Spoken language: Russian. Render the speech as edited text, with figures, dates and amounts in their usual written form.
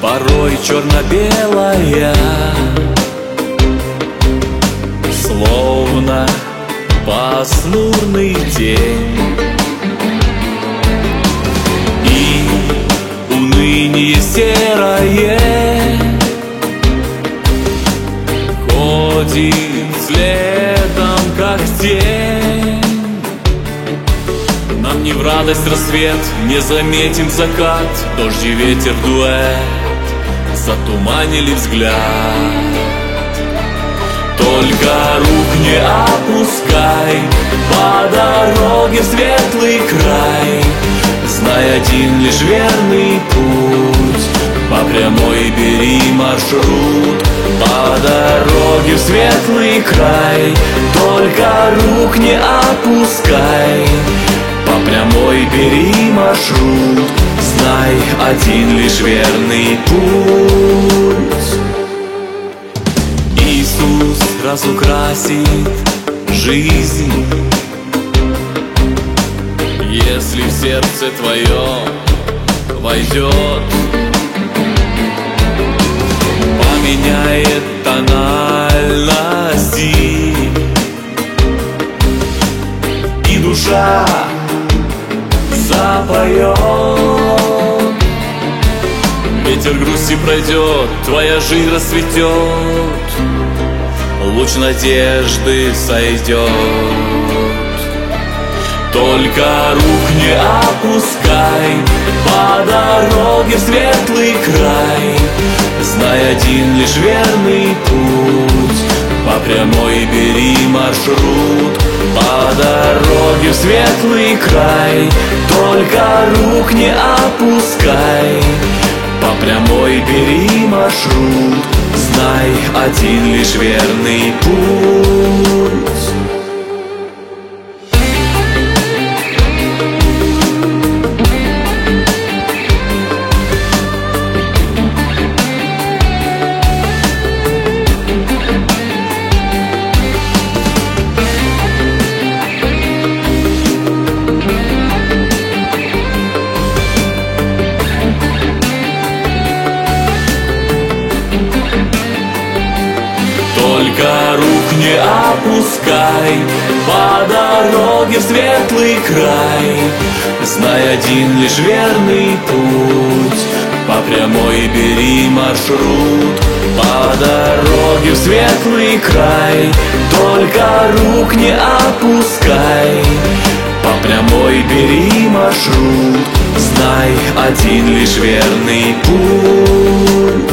порой черно-белая, словно пасмурный день, и уныние серое ходит следом, как тень. Нам не в радость рассвет, не заметим закат, дождь и ветер дуэт затуманили взгляд. Только рук не опускай по дороге в светлый край, знай один лишь верный путь, по прямой бери маршрут. По дороге в светлый край, только рук не опускай, по прямой бери маршрут, знай один лишь верный путь. Иисус разукрасит жизнь, если в сердце твое войдет, поменяет тональности, и душа запоет. Ветер грусти пройдет, твоя жизнь расцветет, луч надежды сойдет. Только рук не опускай по дороге в светлый край, знай один лишь верный путь, по прямой бери маршрут. По дороге в светлый край, только рук не опускай, по прямой бери маршрут, знай один лишь верный путь. Только рук не опускай по дороге в светлый край, знай один лишь верный путь, по прямой бери маршрут. По дороге в светлый край, только рук не опускай, по прямой бери маршрут, знай один лишь верный путь.